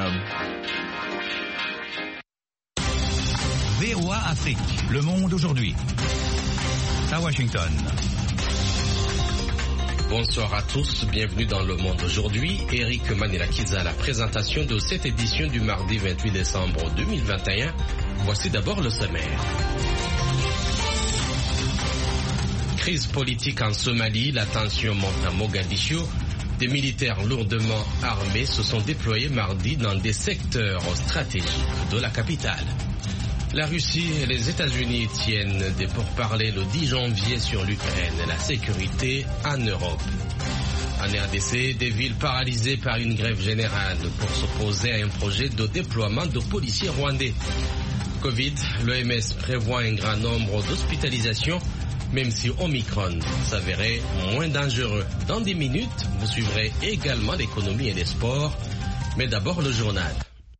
VOA Afrique, le monde aujourd'hui. À Washington. Bonsoir à tous, bienvenue dans Le Monde aujourd'hui. Eric Manelakiza à la présentation de cette édition du mardi 28 décembre 2021. Voici d'abord le sommaire. Crise politique en Somalie, la tension monte à Mogadiscio. Des militaires lourdement armés se sont déployés mardi dans des secteurs stratégiques de la capitale. La Russie et les États-Unis tiennent des pourparlers le 10 janvier sur l'Ukraine et la sécurité en Europe. En RDC, des villes paralysées par une grève générale pour s'opposer à un projet de déploiement de policiers rwandais. Covid, l'OMS prévoit un grand nombre d'hospitalisations, même si Omicron s'avérait moins dangereux. Dans 10 minutes, vous suivrez également l'économie et les sports, mais d'abord le journal.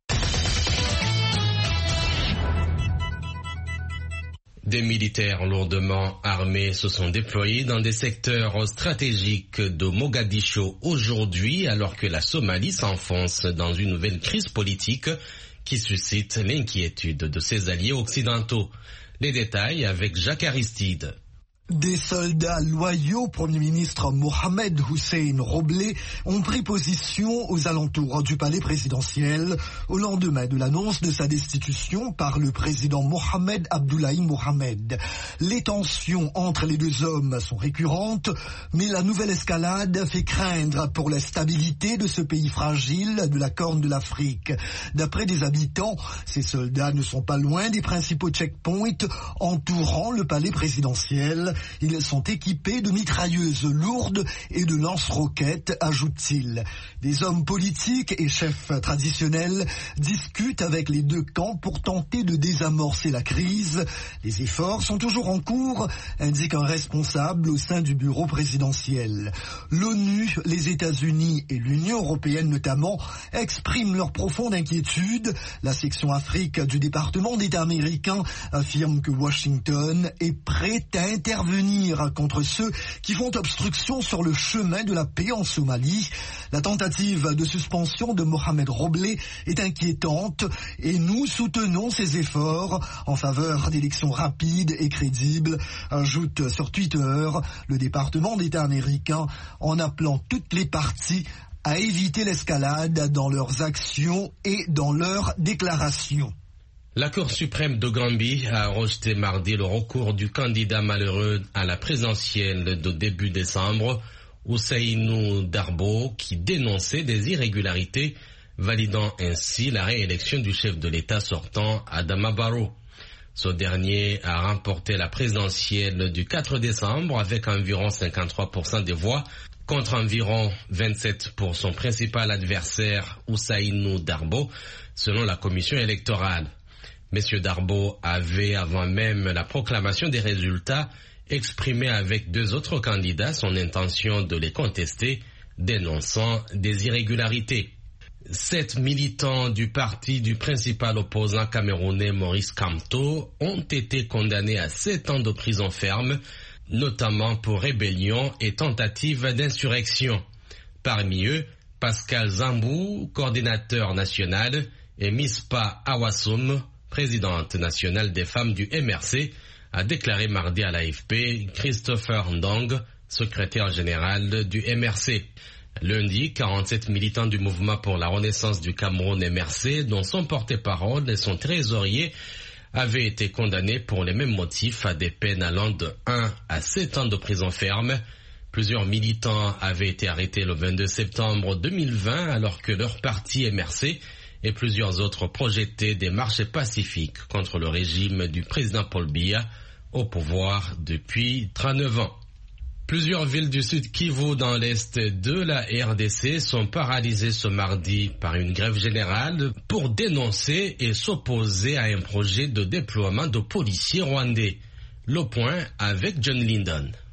Des militaires lourdement armés se sont déployés dans des secteurs stratégiques de Mogadiscio aujourd'hui, alors que la Somalie s'enfonce dans une nouvelle crise politique qui suscite l'inquiétude de ses alliés occidentaux. Les détails avec Jacques Aristide. Des soldats loyaux au Premier ministre Mohamed Hussein Roble ont pris position aux alentours du palais présidentiel au lendemain de l'annonce de sa destitution par le président Mohamed Abdullahi Mohamed. Les tensions entre les deux hommes sont récurrentes, mais la nouvelle escalade fait craindre pour la stabilité de ce pays fragile de la Corne de l'Afrique. D'après des habitants, ces soldats ne sont pas loin des principaux checkpoints entourant le palais présidentiel. Ils sont équipés de mitrailleuses lourdes et de lance-roquettes, ajoute-t-il. Des hommes politiques et chefs traditionnels discutent avec les deux camps pour tenter de désamorcer la crise. Les efforts sont toujours en cours, indique un responsable au sein du bureau présidentiel. L'ONU, les États-Unis et l'Union européenne notamment expriment leur profonde inquiétude. La section Afrique du département d'État américain affirme que Washington est prête à intervenir contre ceux qui font obstruction sur le chemin de la paix en Somalie. La tentative de suspension de Mohamed Roble est inquiétante et nous soutenons ces efforts en faveur d'élections rapides et crédibles, ajoute sur Twitter le département d'État américain en appelant toutes les parties à éviter l'escalade dans leurs actions et dans leurs déclarations. La Cour suprême de Gambie a rejeté mardi le recours du candidat malheureux à la présidentielle de début décembre, Ousseynou Darbo, qui dénonçait des irrégularités, validant ainsi la réélection du chef de l'État sortant, Adama Barrow. Ce dernier a remporté la présidentielle du 4 décembre avec environ 53% des voix, contre environ 27% pour son principal adversaire, Ousseynou Darbo, selon la commission électorale. Monsieur Darbo avait, avant même la proclamation des résultats, exprimé avec deux autres candidats son intention de les contester, dénonçant des irrégularités. 7 militants du parti du principal opposant camerounais Maurice Kamto ont été condamnés à 7 ans de prison ferme, notamment pour rébellion et tentative d'insurrection. Parmi eux, Pascal Zambou, coordinateur national, et Mispa Awasoum, présidente nationale des femmes du MRC, a déclaré mardi à l'AFP Christopher Ndong, secrétaire général du MRC. Lundi, 47 militants du mouvement pour la renaissance du Cameroun MRC, dont son porte-parole et son trésorier, avaient été condamnés pour les mêmes motifs à des peines allant de 1 à 7 ans de prison ferme. Plusieurs militants avaient été arrêtés le 22 septembre 2020 alors que leur parti MRC et plusieurs autres projetaient des marches pacifiques contre le régime du président Paul Biya au pouvoir depuis 39 ans. Plusieurs villes du sud Kivu dans l'est de la RDC sont paralysées ce mardi par une grève générale pour dénoncer et s'opposer à un projet de déploiement de policiers rwandais. Le point avec John Linden.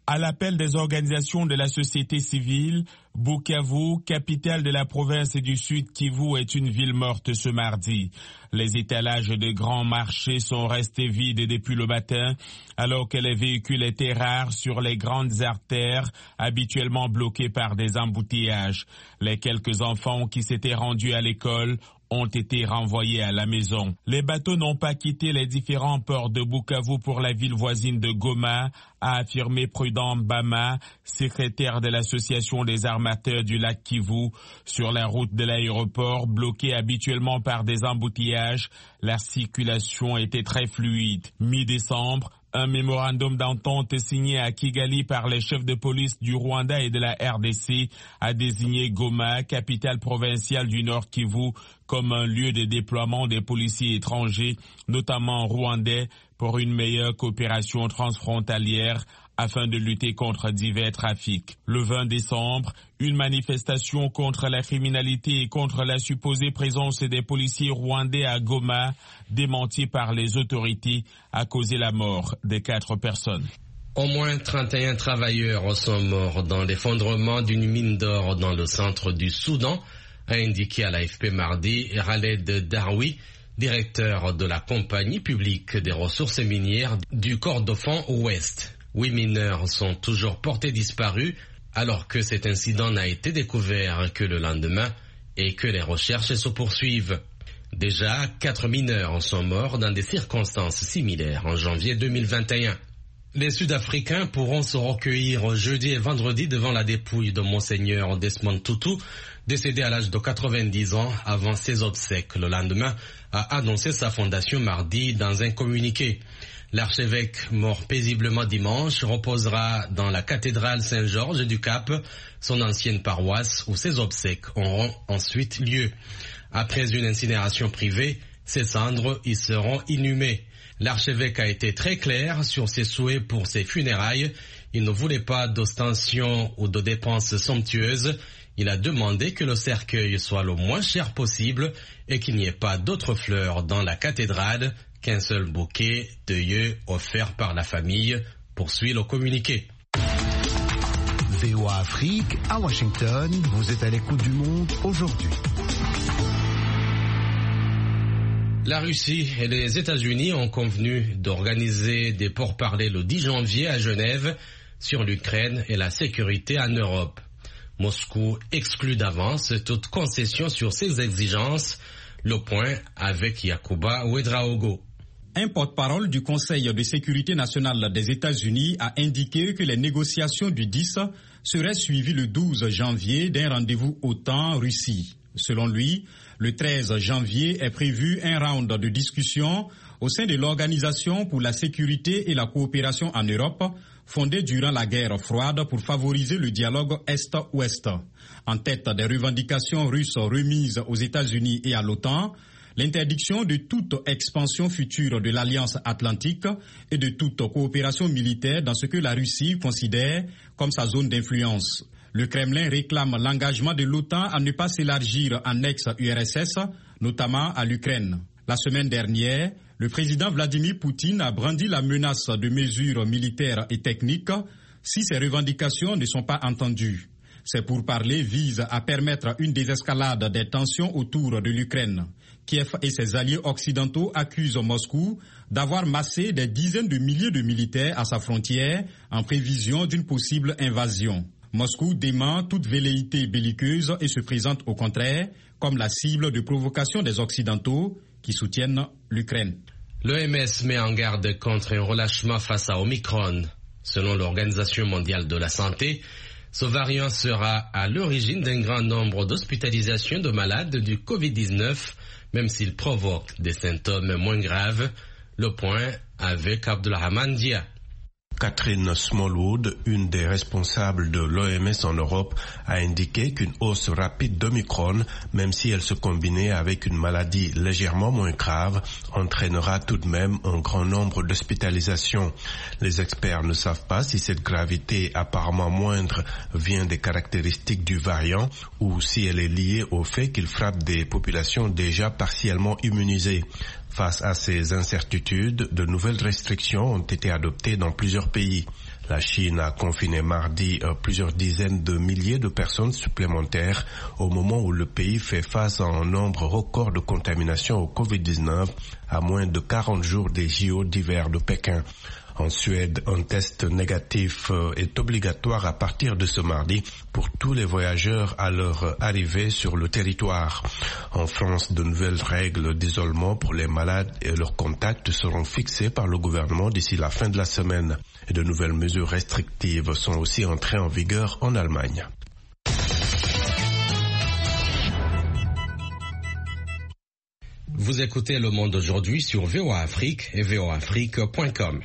À l'appel des organisations de la société civile, Bukavu, capitale de la province du Sud Kivu, est une ville morte ce mardi. Les étalages de grands marchés sont restés vides depuis le matin, alors que les véhicules étaient rares sur les grandes artères, habituellement bloquées par des embouteillages. Les quelques enfants qui s'étaient rendus à l'école ont été renvoyés à la maison. Les bateaux n'ont pas quitté les différents ports de Bukavu pour la ville voisine de Goma, a affirmé Prudent Bama, secrétaire de l'association des armateurs du lac Kivu. Sur la route de l'aéroport, bloquée habituellement par des embouteillages, la circulation était très fluide. Mi-décembre, un mémorandum d'entente signé à Kigali par les chefs de police du Rwanda et de la RDC a désigné Goma, capitale provinciale du Nord Kivu, comme un lieu de déploiement des policiers étrangers, notamment rwandais, pour une meilleure coopération transfrontalière afin de lutter contre divers trafics. Le 20 décembre, une manifestation contre la criminalité et contre la supposée présence des policiers rwandais à Goma, démentie par les autorités, a causé la mort de 4 personnes. Au moins 31 travailleurs sont morts dans l'effondrement d'une mine d'or dans le centre du Soudan, a indiqué à l'AFP mardi Khaled Darwi, directeur de la compagnie publique des ressources minières du Kordofan Ouest. 8 mineurs sont toujours portés disparus alors que cet incident n'a été découvert que le lendemain et que les recherches se poursuivent. Déjà, 4 mineurs sont morts dans des circonstances similaires en janvier 2021. Les Sud-Africains pourront se recueillir jeudi et vendredi devant la dépouille de Monseigneur Desmond Tutu, décédé à l'âge de 90 ans avant ses obsèques le lendemain, a annoncé sa fondation mardi dans un communiqué. L'archevêque, mort paisiblement dimanche, reposera dans la cathédrale Saint-Georges du Cap, son ancienne paroisse, où ses obsèques auront ensuite lieu. Après une incinération privée, ses cendres y seront inhumées. L'archevêque a été très clair sur ses souhaits pour ses funérailles. Il ne voulait pas d'ostension ou de dépenses somptueuses. Il a demandé que le cercueil soit le moins cher possible et qu'il n'y ait pas d'autres fleurs dans la cathédrale qu'un seul bouquet d'œillets offert par la famille, poursuit le communiqué. VOA Afrique, à Washington, vous êtes à l'écoute du monde aujourd'hui. La Russie et les États-Unis ont convenu d'organiser des pourparlers le 10 janvier à Genève sur l'Ukraine et la sécurité en Europe. Moscou exclut d'avance toute concession sur ses exigences. Le point avec Yacouba Ouedraogo. Un porte-parole du Conseil de sécurité nationale des États-Unis a indiqué que les négociations du 10 seraient suivies le 12 janvier d'un rendez-vous OTAN-Russie. Selon lui, le 13 janvier est prévu un round de discussion au sein de l'Organisation pour la sécurité et la coopération en Europe, fondée durant la guerre froide pour favoriser le dialogue Est-Ouest. En tête des revendications russes remises aux États-Unis et à l'OTAN, l'interdiction de toute expansion future de l'Alliance Atlantique et de toute coopération militaire dans ce que la Russie considère comme sa zone d'influence. Le Kremlin réclame l'engagement de l'OTAN à ne pas s'élargir en ex-URSS, notamment à l'Ukraine. La semaine dernière, le président Vladimir Poutine a brandi la menace de mesures militaires et techniques si ces revendications ne sont pas entendues. Ces pourparlers visent à permettre une désescalade des tensions autour de l'Ukraine. Kiev et ses alliés occidentaux accusent Moscou d'avoir massé des dizaines de milliers de militaires à sa frontière en prévision d'une possible invasion. Moscou dément toute velléité belliqueuse et se présente au contraire comme la cible de provocation des Occidentaux qui soutiennent l'Ukraine. L'OMS met en garde contre un relâchement face à Omicron. Selon l'Organisation mondiale de la santé, ce variant sera à l'origine d'un grand nombre d'hospitalisations de malades du Covid-19, même s'il provoque des symptômes moins graves. Le point avec Abdulrahman Dia. Catherine Smallwood, une des responsables de l'OMS en Europe, a indiqué qu'une hausse rapide d'Omicron, même si elle se combinait avec une maladie légèrement moins grave, entraînera tout de même un grand nombre d'hospitalisations. Les experts ne savent pas si cette gravité apparemment moindre vient des caractéristiques du variant ou si elle est liée au fait qu'il frappe des populations déjà partiellement immunisées. Face à ces incertitudes, de nouvelles restrictions ont été adoptées dans plusieurs pays. La Chine a confiné mardi plusieurs dizaines de milliers de personnes supplémentaires au moment où le pays fait face à un nombre record de contaminations au Covid-19 à moins de 40 jours des JO d'hiver de Pékin. En Suède, un test négatif est obligatoire à partir de ce mardi pour tous les voyageurs à leur arrivée sur le territoire. En France, de nouvelles règles d'isolement pour les malades et leurs contacts seront fixées par le gouvernement d'ici la fin de la semaine. Et de nouvelles mesures restrictives sont aussi entrées en vigueur en Allemagne. Vous écoutez Le Monde aujourd'hui sur VOA Afrique et voaafrique.com.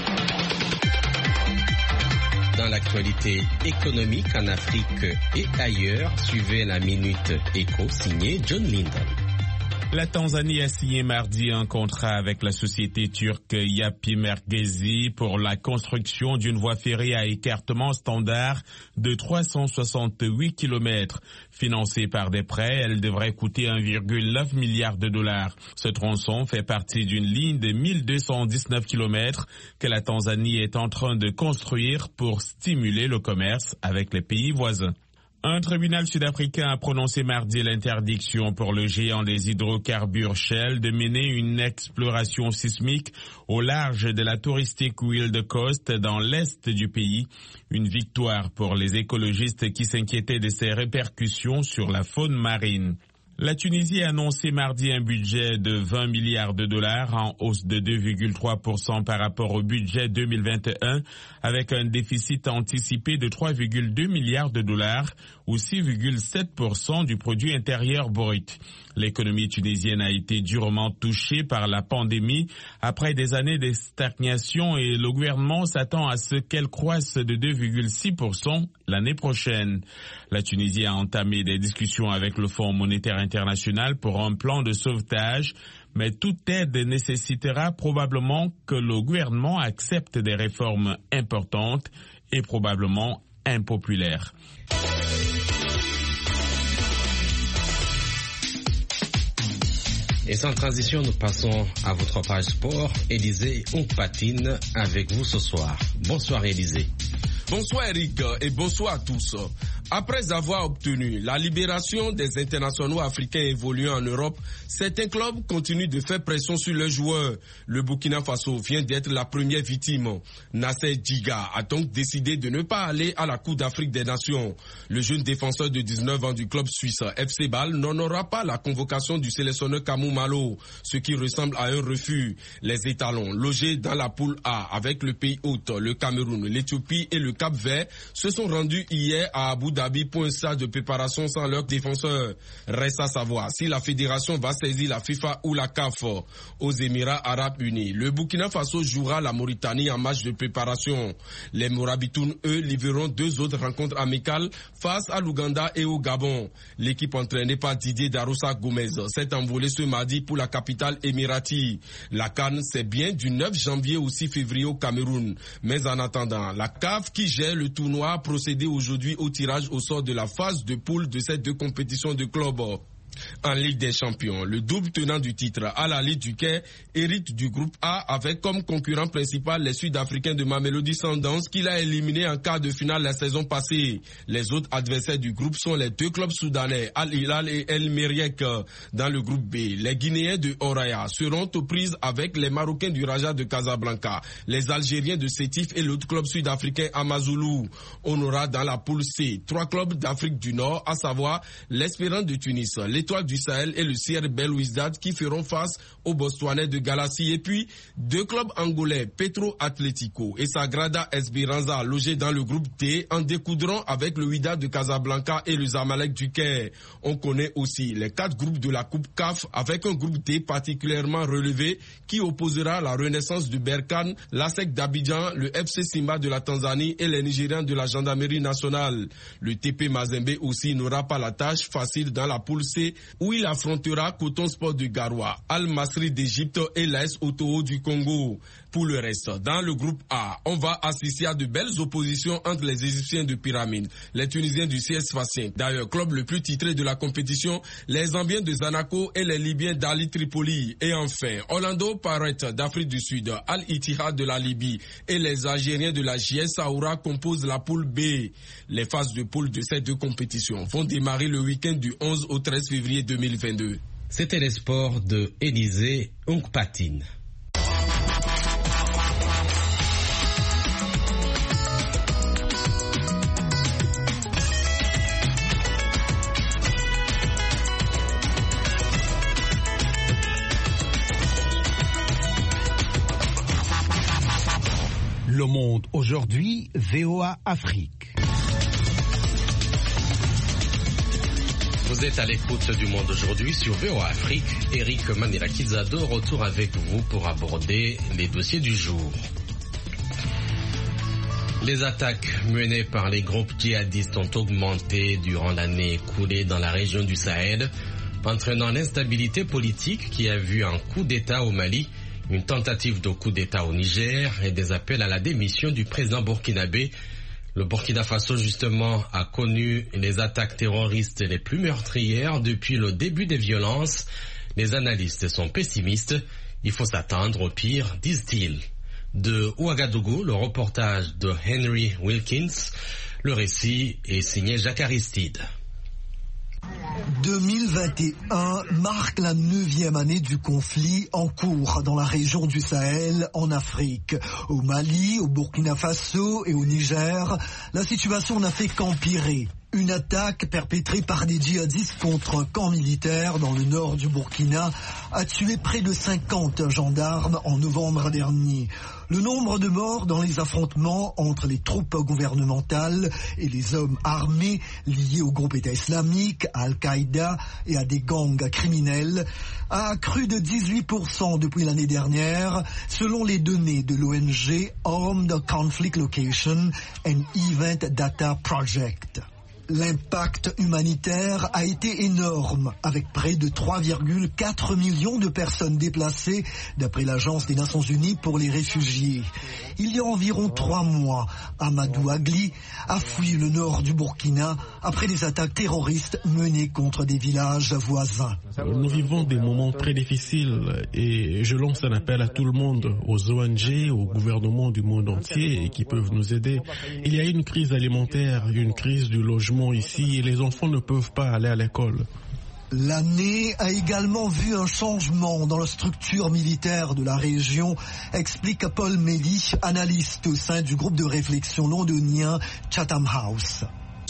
Dans l'actualité économique en Afrique et ailleurs, suivez la Minute Éco signée John Linden. La Tanzanie a signé mardi un contrat avec la société turque Yapı Merkezi pour la construction d'une voie ferrée à écartement standard de 368 km. Financée par des prêts, elle devrait coûter 1,9 milliard de dollars. Ce tronçon fait partie d'une ligne de 1219 km que la Tanzanie est en train de construire pour stimuler le commerce avec les pays voisins. Un tribunal sud-africain a prononcé mardi l'interdiction pour le géant des hydrocarbures Shell de mener une exploration sismique au large de la touristique Wild Coast dans l'est du pays. Une victoire pour les écologistes qui s'inquiétaient de ses répercussions sur la faune marine. La Tunisie a annoncé mardi un budget de 20 milliards de dollars en hausse de 2,3% par rapport au budget 2021 avec un déficit anticipé de 3,2 milliards de dollars ou 6,7% du produit intérieur brut. L'économie tunisienne a été durement touchée par la pandémie après des années de stagnation et le gouvernement s'attend à ce qu'elle croisse de 2,6% l'année prochaine. La Tunisie a entamé des discussions avec le Fonds monétaire international pour un plan de sauvetage, mais toute aide nécessitera probablement que le gouvernement accepte des réformes importantes et probablement impopulaires. Et sans transition, nous passons à votre page sport. Élisée Oupatine avec vous ce soir. Bonsoir Élisée. Bonsoir Eric et bonsoir à tous. Après avoir obtenu la libération des internationaux africains évoluant en Europe, certains clubs continuent de faire pression sur leurs joueurs. Le Burkina Faso vient d'être la première victime. Nasser Djiga a donc décidé de ne pas aller à la Coupe d'Afrique des Nations. Le jeune défenseur de 19 ans du club suisse FC Bâle n'honorera pas la convocation du sélectionneur Kamou Malo, ce qui ressemble à un refus. Les étalons, logés dans la poule A avec le pays hôte, le Cameroun, l'Éthiopie et le Cap-Vert, se sont rendus hier à Abu Dhabi pour un stage de préparation sans leur défenseur. Reste à savoir si la fédération va saisir la FIFA ou la CAF. Aux Émirats Arabes Unis, le Burkina Faso jouera la Mauritanie en match de préparation. Les Morabitoun, eux, livreront 2 autres rencontres amicales face à l'Ouganda et au Gabon. L'équipe entraînée par Didier Daroussa Gomez s'est envolée ce mardi pour la capitale émirati. La CAN, c'est bien du 9 janvier au 6 février au Cameroun. Mais en attendant, la CAF qui gère le tournoi a procédé aujourd'hui au tirage au sort de la phase de poule de ces 2 compétitions de club. En Ligue des Champions, le double tenant du titre, Al Ahly du Caire, hérite du groupe A avec comme concurrent principal les Sud-Africains de Mamelodi Sundowns qu'il a éliminé en quart de finale la saison passée. Les autres adversaires du groupe sont les 2 clubs soudanais, Al Hilal et El Merreikh. Dans le groupe B, les Guinéens de Oraya seront aux prises avec les Marocains du Raja de Casablanca, les Algériens de Sétif et l'autre club sud-africain Amazulu. On aura dans la poule C 3 clubs d'Afrique du Nord, à savoir l'Espérance de Tunis, l'Étoile du Sahel et le CR Belouizdad qui feront face aux Botswanais de Galassi. Et puis 2 clubs angolais, Petro Atlético et Sagrada Esperanza, logés dans le groupe D, en découdront avec le Wydad de Casablanca et le Zamalek du Caire. On connaît aussi les 4 groupes de la Coupe CAF avec un groupe D particulièrement relevé qui opposera la Renaissance de Berkane, l'ASEC d'Abidjan, le FC Simba de la Tanzanie et les Nigérians de la Gendarmerie nationale. Le TP Mazembe aussi n'aura pas la tâche facile dans la poule C où il affrontera Coton Sport de Garoua, Al Masry d'Égypte et l'AS Otoo du Congo. Pour le reste, dans le groupe A, on va assister à de belles oppositions entre les Égyptiens de Pyramide, les Tunisiens du CS Sfaxien, d'ailleurs club le plus titré de la compétition, les Zambiens de Zanaco et les Libyens d'Ali Tripoli. Et enfin, Orlando Pirates d'Afrique du Sud, Al-Ittihad de la Libye et les Algériens de la JS Saoura composent la poule B. Les phases de poule de ces deux compétitions vont démarrer le week-end du 11 au 13 février 2022. C'était les sports de Élysée Onkpatine. Le Monde aujourd'hui, VOA Afrique. Vous êtes à l'écoute du Monde aujourd'hui sur VOA Afrique. Eric Manirakizado retour avec vous pour aborder les dossiers du jour. Les attaques menées par les groupes djihadistes ont augmenté durant l'année écoulée dans la région du Sahel, entraînant l'instabilité politique qui a vu un coup d'État au Mali, une tentative de coup d'État au Niger et des appels à la démission du président burkinabé. Le Burkina Faso, justement, a connu les attaques terroristes les plus meurtrières depuis le début des violences. Les analystes sont pessimistes. Il faut s'attendre au pire, disent-ils. De Ouagadougou, le reportage de Henry Wilkins. Le récit est signé Jacques Aristide. 2021 marque la 9e année du conflit en cours dans la région du Sahel en Afrique. Au Mali, au Burkina Faso et au Niger, la situation n'a fait qu'empirer. Une attaque perpétrée par des djihadistes contre un camp militaire dans le nord du Burkina a tué près de 50 gendarmes en novembre dernier. Le nombre de morts dans les affrontements entre les troupes gouvernementales et les hommes armés liés au groupe État islamique, à Al-Qaïda et à des gangs criminels a accru de 18% depuis l'année dernière, selon les données de l'ONG Armed Conflict Location and Event Data Project. L'impact humanitaire a été énorme, avec près de 3,4 millions de personnes déplacées, d'après l'Agence des Nations Unies pour les réfugiés. Il y a environ 3 mois, Amadou Agli a fui le nord du Burkina après des attaques terroristes menées contre des villages voisins. Nous vivons des moments très difficiles et je lance un appel à tout le monde, aux ONG, aux gouvernements du monde entier qui peuvent nous aider. Il y a une crise alimentaire, une crise du logement ici et les enfants ne peuvent pas aller à l'école. L'année a également vu un changement dans la structure militaire de la région, explique Paul Melly, analyste au sein du groupe de réflexion londonien Chatham House.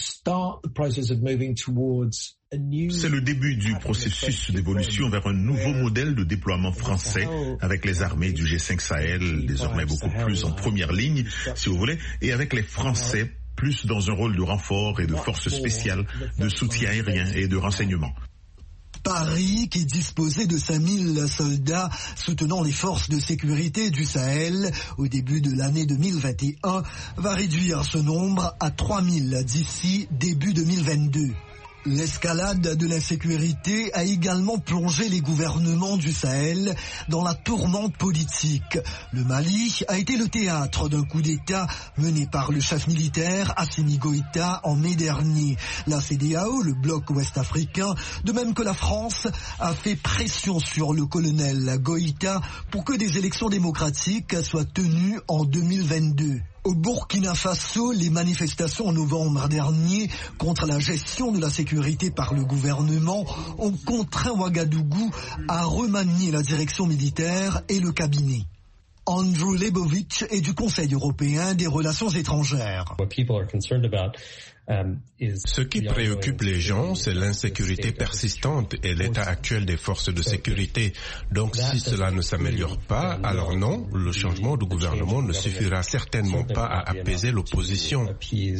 C'est le début du processus d'évolution vers un nouveau modèle de déploiement français avec les armées du G5 Sahel, désormais beaucoup plus en première ligne, si vous voulez, et avec les Français plus dans un rôle de renfort et de force spéciale, de soutien aérien et de renseignement. Paris, qui disposait de 5000 soldats soutenant les forces de sécurité du Sahel au début de l'année 2021, va réduire ce nombre à 3000 d'ici début 2022. L'escalade de l'insécurité a également plongé les gouvernements du Sahel dans la tourmente politique. Le Mali a été le théâtre d'un coup d'État mené par le chef militaire Assimi Goïta en mai dernier. La CEDEAO, le bloc ouest-africain, de même que la France, a fait pression sur le colonel Goïta pour que des élections démocratiques soient tenues en 2022. Au Burkina Faso, les manifestations en novembre dernier contre la gestion de la sécurité par le gouvernement ont contraint Ouagadougou à remanier la direction militaire et le cabinet. Andrew Lebovitch est du Conseil européen des relations étrangères. Ce qui préoccupe les gens, c'est l'insécurité persistante et l'état actuel des forces de sécurité. Donc si cela ne s'améliore pas, alors non, le changement de gouvernement ne suffira certainement pas à apaiser l'opposition.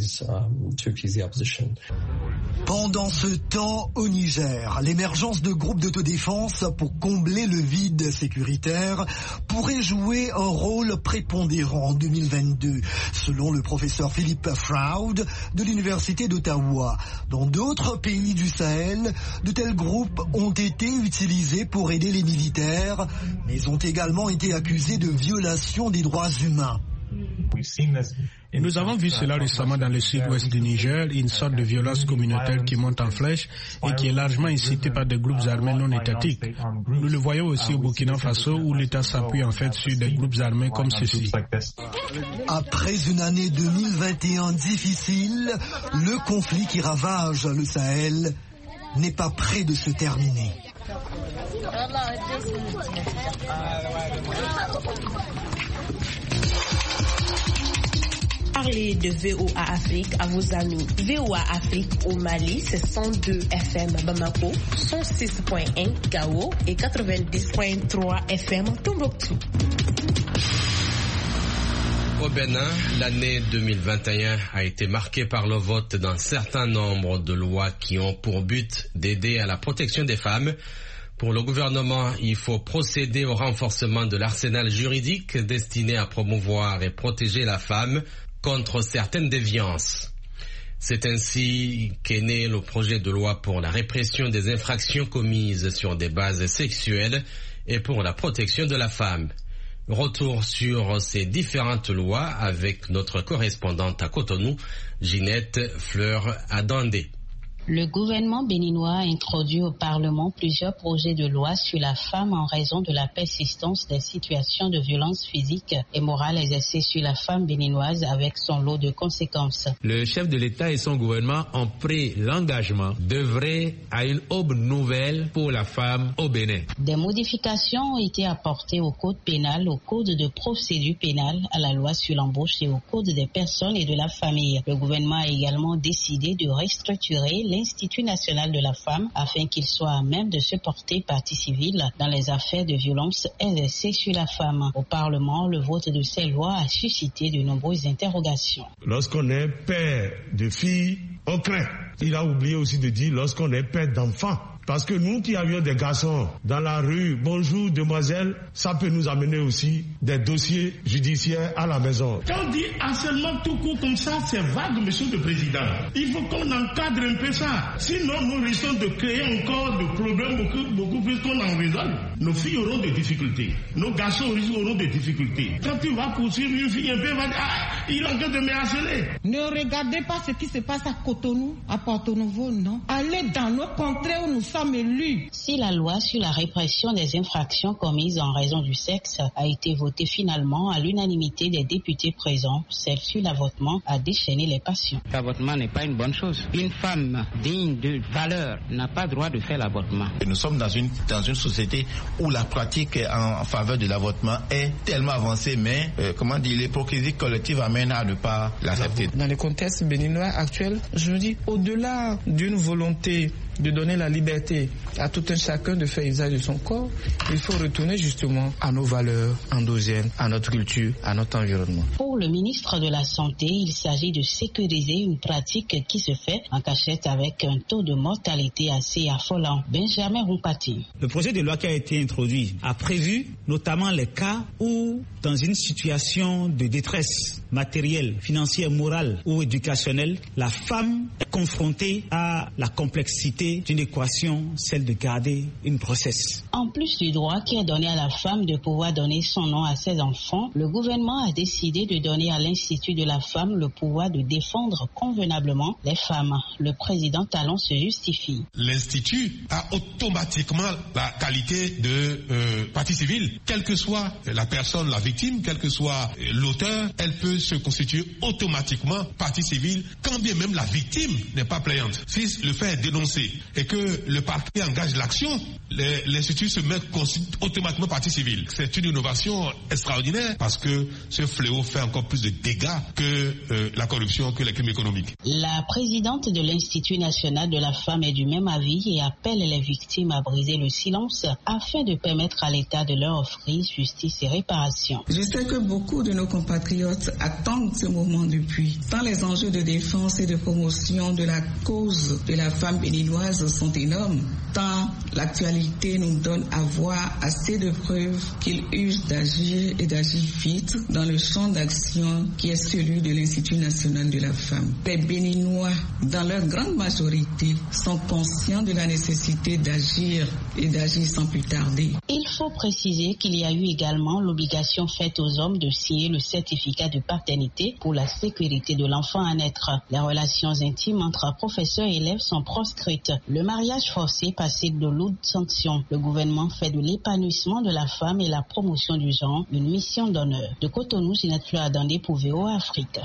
Pendant ce temps, au Niger, l'émergence de groupes d'autodéfense pour combler le vide sécuritaire pourrait jouer un rôle prépondérant en 2022, selon le professeur Philippe Fraud de l'Université l'université d'Ottawa. Dans d'autres pays du Sahel, de tels groupes ont été utilisés pour aider les militaires, mais ont également été accusés de violation des droits humains. Nous avons vu cela récemment dans le sud-ouest du Niger, une sorte de violence communautaire qui monte en flèche et qui est largement incitée par des groupes armés non étatiques. Nous le voyons aussi au Burkina Faso où l'État s'appuie en fait sur des groupes armés comme ceux-ci. Après une année 2021 difficile, le conflit qui ravage le Sahel n'est pas près de se terminer. Parlez de VOA Afrique à vos amis. VOA Afrique au Mali, c'est 102 FM Bamako, 106.1 Gao et 90.3 FM Tombouctou. Au Bénin, l'année 2021 a été marquée par le vote d'un certain nombre de lois qui ont pour but d'aider à la protection des femmes. Pour le gouvernement, il faut procéder au renforcement de l'arsenal juridique destiné à promouvoir et protéger la femme contre certaines déviances. C'est ainsi qu'est né le projet de loi pour la répression des infractions commises sur des bases sexuelles et pour la protection de la femme. Retour sur ces différentes lois avec notre correspondante à Cotonou, Ginette Fleur-Adandé. Le gouvernement béninois a introduit au Parlement plusieurs projets de loi sur la femme en raison de la persistance des situations de violence physique et morale exercées sur la femme béninoise avec son lot de conséquences. Le chef de l'État et son gouvernement ont pris l'engagement d'œuvrer à une aube nouvelle pour la femme au Bénin. Des modifications ont été apportées au code pénal, au code de procédure pénale, à la loi sur l'embauche et au code des personnes et de la famille. Le gouvernement a également décidé de restructurer l'Institut national de la femme afin qu'il soit à même de se porter partie civile dans les affaires de violence exercées sur la femme. Au Parlement, le vote de ces lois a suscité de nombreuses interrogations. Lorsqu'on est père de filles, on craint. Il a oublié aussi de dire lorsqu'on est père d'enfants. Parce que nous qui avions des garçons dans la rue, bonjour demoiselle, ça peut nous amener aussi des dossiers judiciaires à la maison. Quand on dit harcèlement tout court comme ça, c'est vague, monsieur le président. Il faut qu'on encadre un peu ça. Sinon, nous risquons de créer encore des problèmes beaucoup plus qu'on en résolve. Nos filles auront des difficultés. Nos garçons auront des difficultés. Quand tu vas poursuivre une fille un peu, va dire, il est en train de me harceler. Ne regardez pas ce qui se passe à Cotonou, à Porto-Novo, non. Allez dans nos contrées où nous sommes. Si la loi sur la répression des infractions commises en raison du sexe a été votée finalement à l'unanimité des députés présents, celle sur l'avortement a déchaîné les passions. L'avortement n'est pas une bonne chose. Une femme digne de valeur n'a pas droit de faire l'avortement. Nous sommes dans une société où la pratique en faveur de l'avortement est tellement avancée, mais l'hypocrisie collective amène à ne pas l'accepter. Dans le contexte béninois actuel, je me dis, au-delà d'une volonté de donner la liberté à tout un chacun de faire usage de son corps, il faut retourner justement à nos valeurs endogènes, à notre culture, à notre environnement. Pour le ministre de la Santé, il s'agit de sécuriser une pratique qui se fait en cachette avec un taux de mortalité assez affolant. Benjamin Roupati. Le projet de loi qui a été introduit a prévu notamment les cas où, dans une situation de détresse matérielle, financière, morale ou éducationnelle, la femme est confrontée à la complexité d'une équation, celle de garder une grossesse. En plus du droit qui est donné à la femme de pouvoir donner son nom à ses enfants, le gouvernement a décidé de donner à l'Institut de la femme le pouvoir de défendre convenablement les femmes. Le président Talon se justifie. L'Institut a automatiquement la qualité de partie civile. Quelle que soit la personne, la victime, quel que soit l'auteur, elle peut se constituer automatiquement partie civile, quand bien même la victime n'est pas plaignante. Si le fait est dénoncé et que le parquet engage l'action, l'Institut se met automatiquement partie civile. C'est une innovation extraordinaire parce que ce fléau fait encore plus de dégâts que la corruption, que les crimes économiques. La présidente de l'Institut national de la femme est du même avis et appelle les victimes à briser le silence afin de permettre à l'État de leur offrir justice et réparation. Je sais que beaucoup de nos compatriotes attendent ce moment depuis. Tant les enjeux de défense et de promotion de la cause de la femme béninoise sont énormes, tant l'actualité nous donne à voir assez de preuves qu'il use d'agir et d'agir vite dans le champ d'action qui est celui de l'Institut national de la femme. Les Béninois, dans leur grande majorité, sont conscients de la nécessité d'agir et d'agir sans plus tarder. Il faut préciser qu'il y a eu également l'obligation faite aux hommes de signer le certificat de paternité pour la sécurité de l'enfant à naître. Les relations intimes entre professeurs et élèves sont proscrites. Le mariage forcé passé de lourdes sanctions. Le gouvernement fait de l'épanouissement de la femme et la promotion du genre une mission d'honneur. De Cotonou, Zinette Fleur Adandé pour VOA Afrique.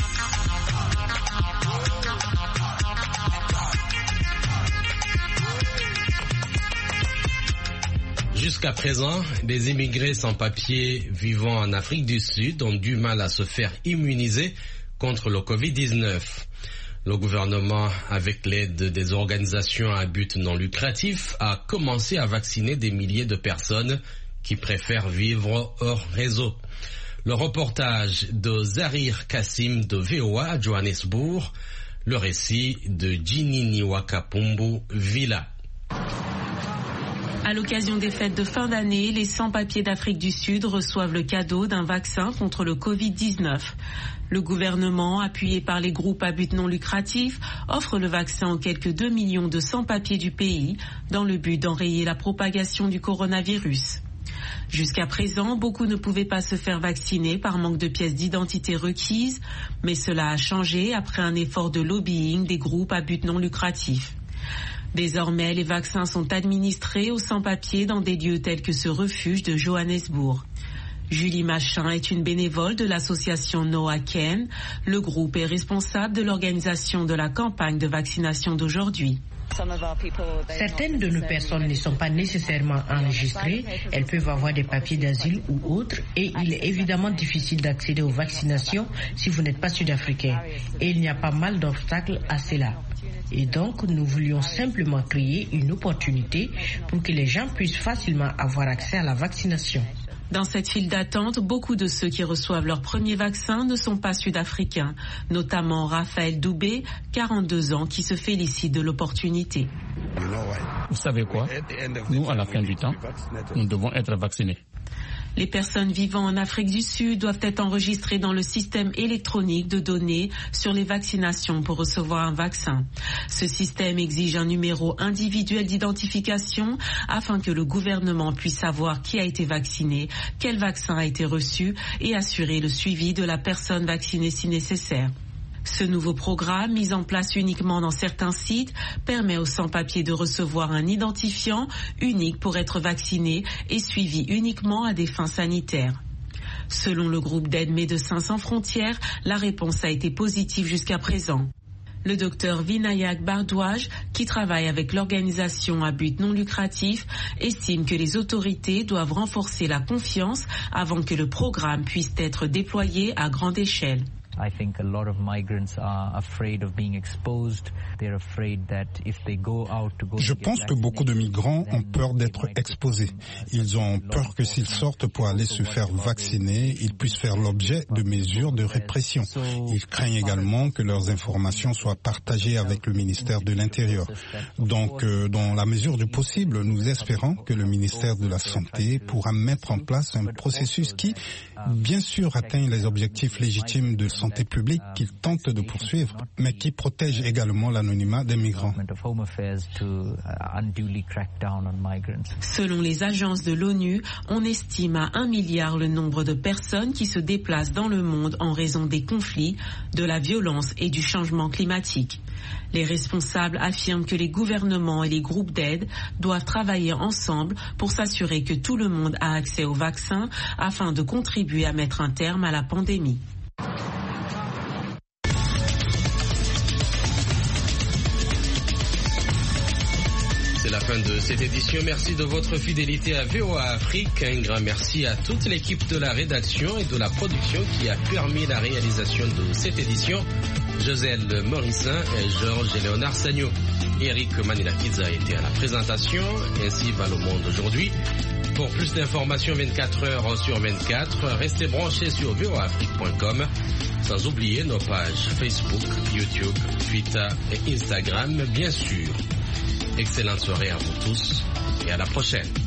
Jusqu'à présent, des immigrés sans papier vivant en Afrique du Sud ont du mal à se faire immuniser contre le Covid-19. Le gouvernement, avec l'aide des organisations à but non lucratif, a commencé à vacciner des milliers de personnes qui préfèrent vivre hors réseau. Le reportage de Zahir Kassim de VOA à Johannesburg, le récit de Ginini Wakapumbu Villa. À l'occasion des fêtes de fin d'année, les sans-papiers d'Afrique du Sud reçoivent le cadeau d'un vaccin contre le Covid-19. Le gouvernement, appuyé par les groupes à but non lucratif, offre le vaccin aux quelques 2 millions de sans-papiers du pays dans le but d'enrayer la propagation du coronavirus. Jusqu'à présent, beaucoup ne pouvaient pas se faire vacciner par manque de pièces d'identité requises, mais cela a changé après un effort de lobbying des groupes à but non lucratif. Désormais, les vaccins sont administrés aux sans-papiers dans des lieux tels que ce refuge de Johannesburg. Julie Machin est une bénévole de l'association Noah Ken. Le groupe est responsable de l'organisation de la campagne de vaccination d'aujourd'hui. Certaines de nos personnes ne sont pas nécessairement enregistrées, elles peuvent avoir des papiers d'asile ou autres et il est évidemment difficile d'accéder aux vaccinations si vous n'êtes pas sud-africain. Et il y a pas mal d'obstacles à cela. Et donc, nous voulions simplement créer une opportunité pour que les gens puissent facilement avoir accès à la vaccination. Dans cette file d'attente, beaucoup de ceux qui reçoivent leur premier vaccin ne sont pas sud-africains, notamment Raphaël Doubé, 42 ans, qui se félicite de l'opportunité. Vous savez quoi? Nous, à la fin du temps, nous devons être vaccinés. Les personnes vivant en Afrique du Sud doivent être enregistrées dans le système électronique de données sur les vaccinations pour recevoir un vaccin. Ce système exige un numéro individuel d'identification afin que le gouvernement puisse savoir qui a été vacciné, quel vaccin a été reçu et assurer le suivi de la personne vaccinée si nécessaire. Ce nouveau programme, mis en place uniquement dans certains sites, permet aux sans-papiers de recevoir un identifiant unique pour être vacciné et suivi uniquement à des fins sanitaires. Selon le groupe d'aide Médecins sans frontières, la réponse a été positive jusqu'à présent. Le docteur Vinayak Bardwaj, qui travaille avec l'organisation à but non lucratif, estime que les autorités doivent renforcer la confiance avant que le programme puisse être déployé à grande échelle. Je pense que beaucoup de migrants ont peur d'être exposés. Ils ont peur que s'ils sortent pour aller se faire vacciner, ils puissent faire l'objet de mesures de répression. Ils craignent également que leurs informations soient partagées avec le ministère de l'Intérieur. Donc, dans la mesure du possible, nous espérons que le ministère de la Santé pourra mettre en place un processus qui, bien sûr, atteint les objectifs légitimes de santé publique qu'il tente de poursuivre, mais qui protège également l'anonymat des migrants. Selon les agences de l'ONU, on estime à 1 milliard le nombre de personnes qui se déplacent dans le monde en raison des conflits, de la violence et du changement climatique. Les responsables affirment que les gouvernements et les groupes d'aide doivent travailler ensemble pour s'assurer que tout le monde a accès au vaccin afin de contribuer à mettre un terme à la pandémie. C'est la fin de cette édition. Merci de votre fidélité à VOA Afrique. Un grand merci à toute l'équipe de la rédaction et de la production qui a permis la réalisation de cette édition. Joselle Morissin et Georges Léonard Sagno. Eric Manilakidza a été à la présentation. Ainsi va le monde aujourd'hui. Pour plus d'informations 24 heures sur 24, restez branchés sur voaafrique.com. Sans oublier nos pages Facebook, YouTube, Twitter et Instagram, bien sûr. Excellente soirée à vous tous et à la prochaine.